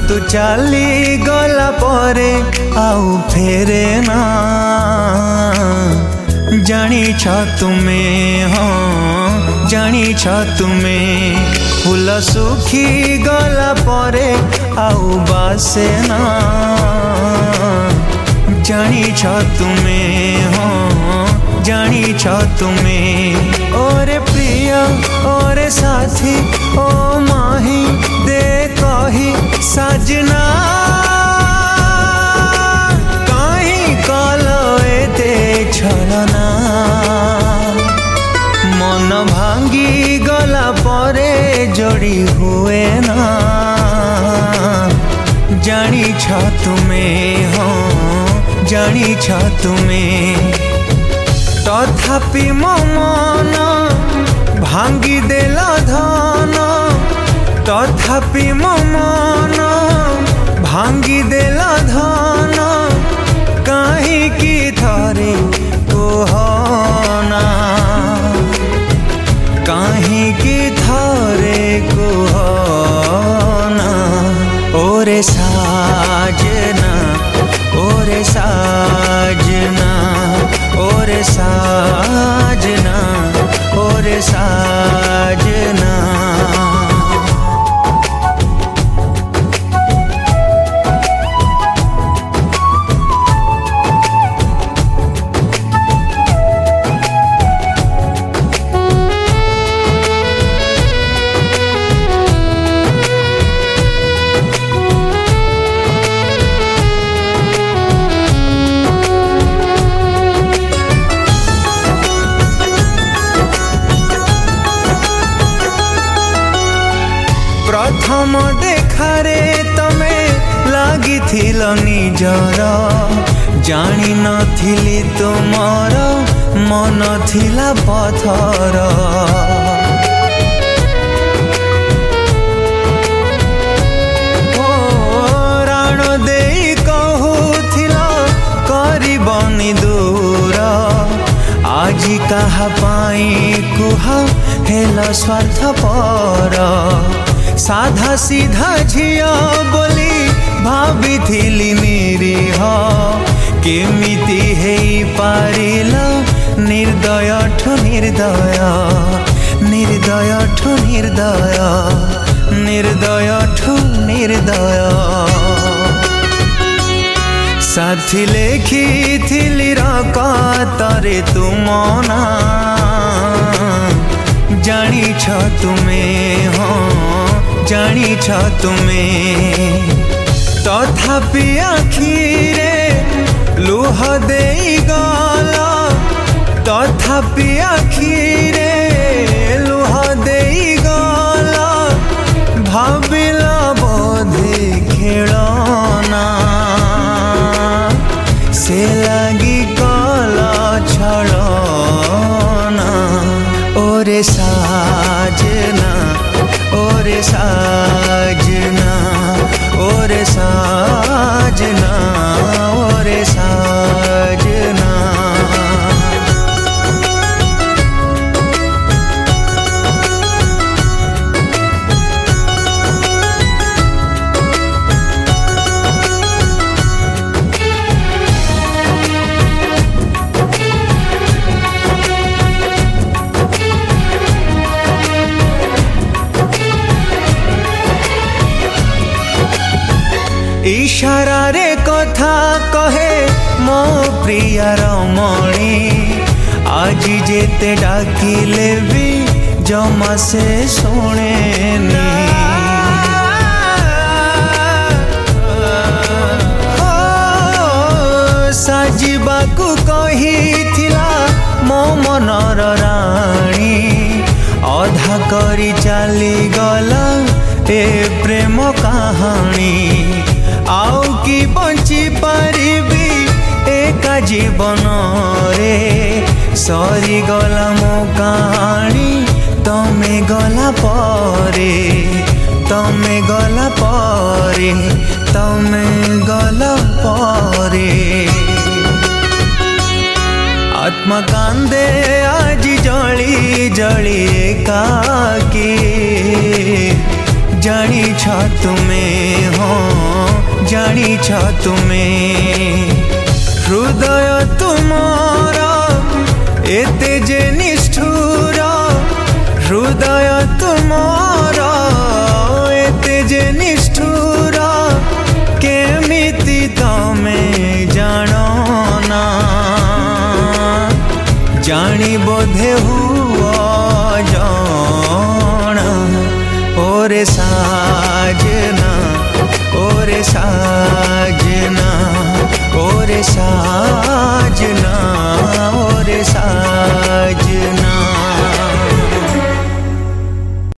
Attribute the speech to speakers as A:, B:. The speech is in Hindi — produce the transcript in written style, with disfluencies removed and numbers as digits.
A: तू चली गला परे आउ फेरे ना जानी छ तुम्हें हाँ जानी छ तुम्हें फूल सुखी गला परे आउ बासे ना जानी छ तुम्हें हाँ जानी छ तुम्हें ओरे प्रिय ओरे साथी ओ माही दे कही सजना कहीं कलो एते छलना मन भांगी गला परे जोड़ी हुए ना जानी छ तुम्हें हाँ जानी छ तुम्हें तथापि मो मन भांगी देल धन तथापि मो मन भांगी देल धन कहीं की थरे कोहना कहीं की थरे कोहना ओरे साजना ओरे साजना ओरे साजना ओरे साजना प्रथम देखारे तमे लागी थिल निजर जानी नथिली तुमर मन थिला पथर राण देई कहूथिल करिबनी दूर आजी कहा पाई कुह हेल स्वार्थपर साधा सीधा झिया बोली भाभी थिली निरीह केमिति हेई पारिल निर्दय ठो निर्दय निर्दय ठो निर्दय निर्दय ठो निर्दय साथी लेखी थिली रकातरे तुम ना जानी छ तुम्हें हाँ जानी छ तुम्हें तथापि आखिरे लुह देई गला तथापि आखिरे लुह देई गला भाबिला बोधे खेलना से लगी गला छलना ओरे साजना ओरे साजना ओरे साजना ओरे साजना इशारा रे कथा कहे मो प्रिय रमणी आज जेते डाकिले भी जमा से सुनेनी साजिबाकू कहिथिला मो मनर राणी अधा करी चली गला ए प्रेम कहानी आउ की बंची पारिबी एका जीवन रे सरी गला मो कहानी तमे गला परे तमे गला परे तमे गला परे आत्मा कांदे आज जली जली एकाकी जानी छ तुम्हें हो जानी छ तुम्हें हृदय तुमारा एते जे निष्ठुर हृदय तुमारा एते जे निष्ठुर केमिति तमे जानो ना जानी बोधे हुआ जाना ओरे साजना ओरे साजना ओरे साजना ओरे साजना।